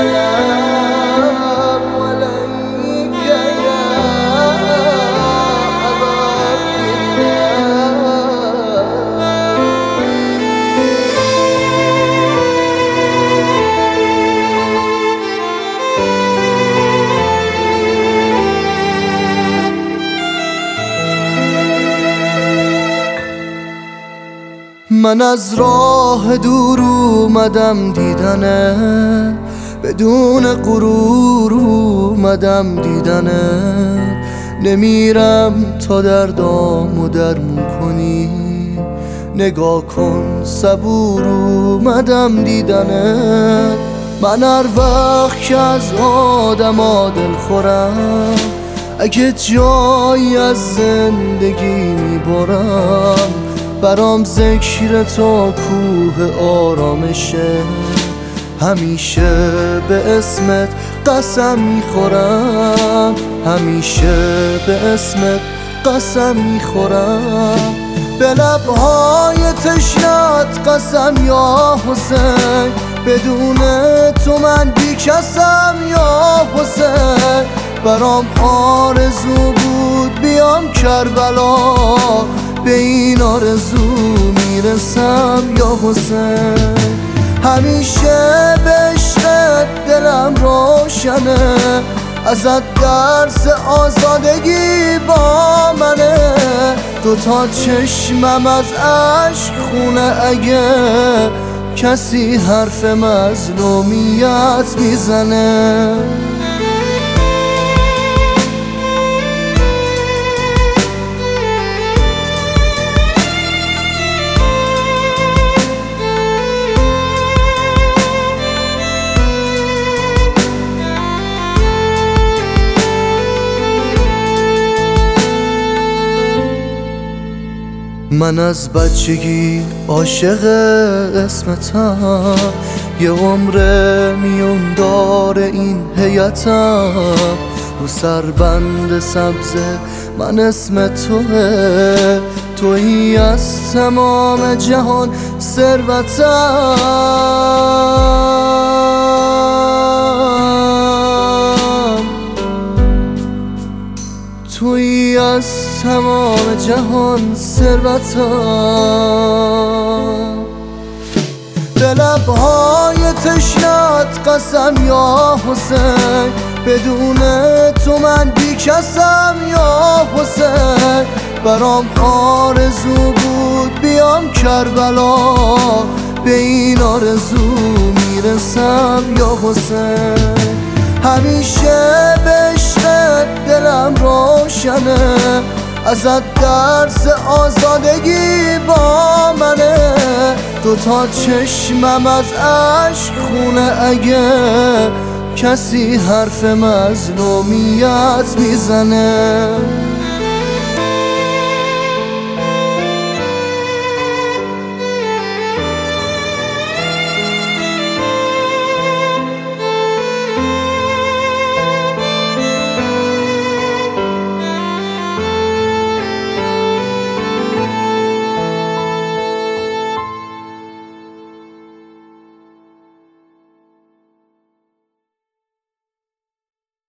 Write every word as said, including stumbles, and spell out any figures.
السلام عليك يا أبا عبد من از راه دور اومدم دیدنه، بدون غرور اومدم دیدنه. نمیرم تا دردامو درمون کنی، نگاه کن صبور اومدم دیدنه. من هر وقت که از آدم دل خورم، اگه جایی از زندگی میبرم، برام ذکر تو کوه آرامشه. همیشه به اسمت قسم میخورم، همیشه به اسمت قسم میخورم. به لبهای تشنت قسم یا حسین، بدون تو من بیکسم یا حسین. برام آرزو بود بیام کربلا، به این آرزو میرسم یا حسین. همیشه به عشقت دلم روشنه، ازت درس آزادگی با منه. دوتا چشمم از عشق خونه، اگه کسی حرف مظلومیت میزنه. من از بچگی عاشق اسمتم، یه عمر میون دار این هیئتم. رو سربند سبز من اسم توه، تویی از تمام جهان ثروتم، تویی از تمام جهان ثروتم. به لبهای تشنت قسم یا حسین، بدون تو من بیکسم یا حسین. برام آرزو بود بیام کربلا، به این آرزو میرسم یا حسین. همیشه به عشقت دلم روشنه، ازت درس آزادگی با منه. دوتا چشمم از عشق خونه، اگه کسی حرف مظلومیت میزنه.